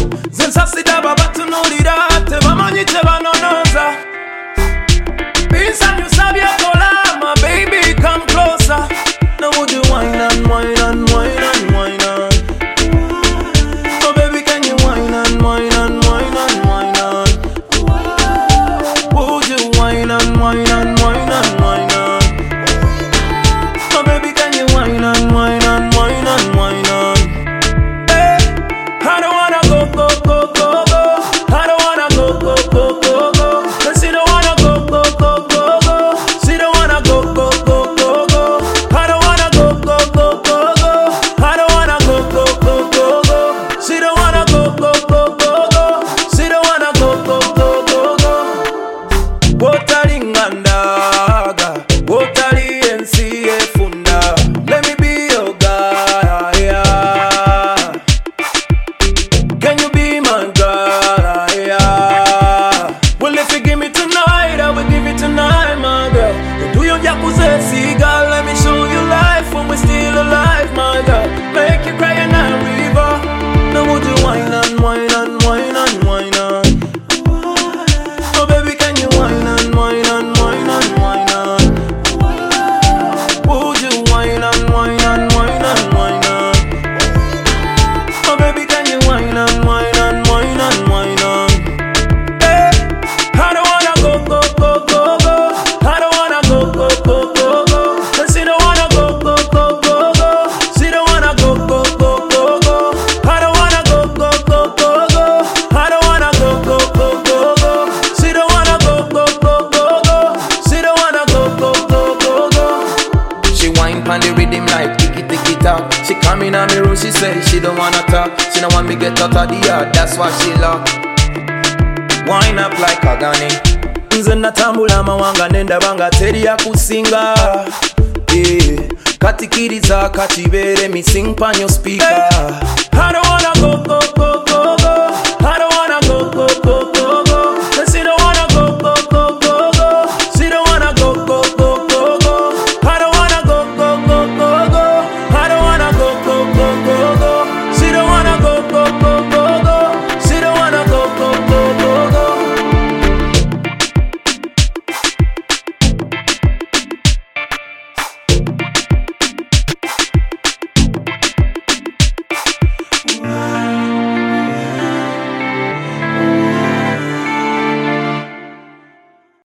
Zensasida babatunulira tebamanyi tebanonoza. Inside you sabia kola, my baby come closer. Now would you whine and whine and whine and whine and? Oh baby, can you whine and whine and whine and whine and? Would you whine and whine and whine and whine and? Oh baby, can you whine and whine and whine and whine and? Hey, I don't wanna go go go go go. I don't wanna go go go go go. Cause you don't wanna go go go go go. She don't wanna go go go go go. I don't wanna go go go go go. I don't wanna go go go go go. She don't wanna go go go go go. She don't wanna go go go go go. Wotalingandaga, wotali NCA funda. Let me be your guy, yeah. Can you be my girl, yeah? Well, if you give me tonight, I will give you tonight, my girl. Do your jacuzzi, girl, let me show you life when we're still alive, my girl. Make you cry in that river. Now would you whine and whine and whine and whine and? Oh baby, can you whine and whine and whine and whine and? Would you whine and whine and whine and whine and? Oh baby, can you whine and whine and whine and whine and? Hey, I don't wanna go go go go go. I don't wanna go go go go go. Cause she don't wanna go go go go go. She don't wanna go go go go go. I don't wanna go go go go go. I don't wanna go go go go go. She don't wanna go go go go go. She don't wanna go go go go go. She whine pon the rhythm like ticky tock. She come in on me room, she say she don't wanna talk. She don't want me get out of the yard, that's why she lock. Wine up like Agani. Nze natambula amawanga nendabanga teri ya kusinga. Katikiriza kachibere mi sing pan your speaker. I don't wanna go go go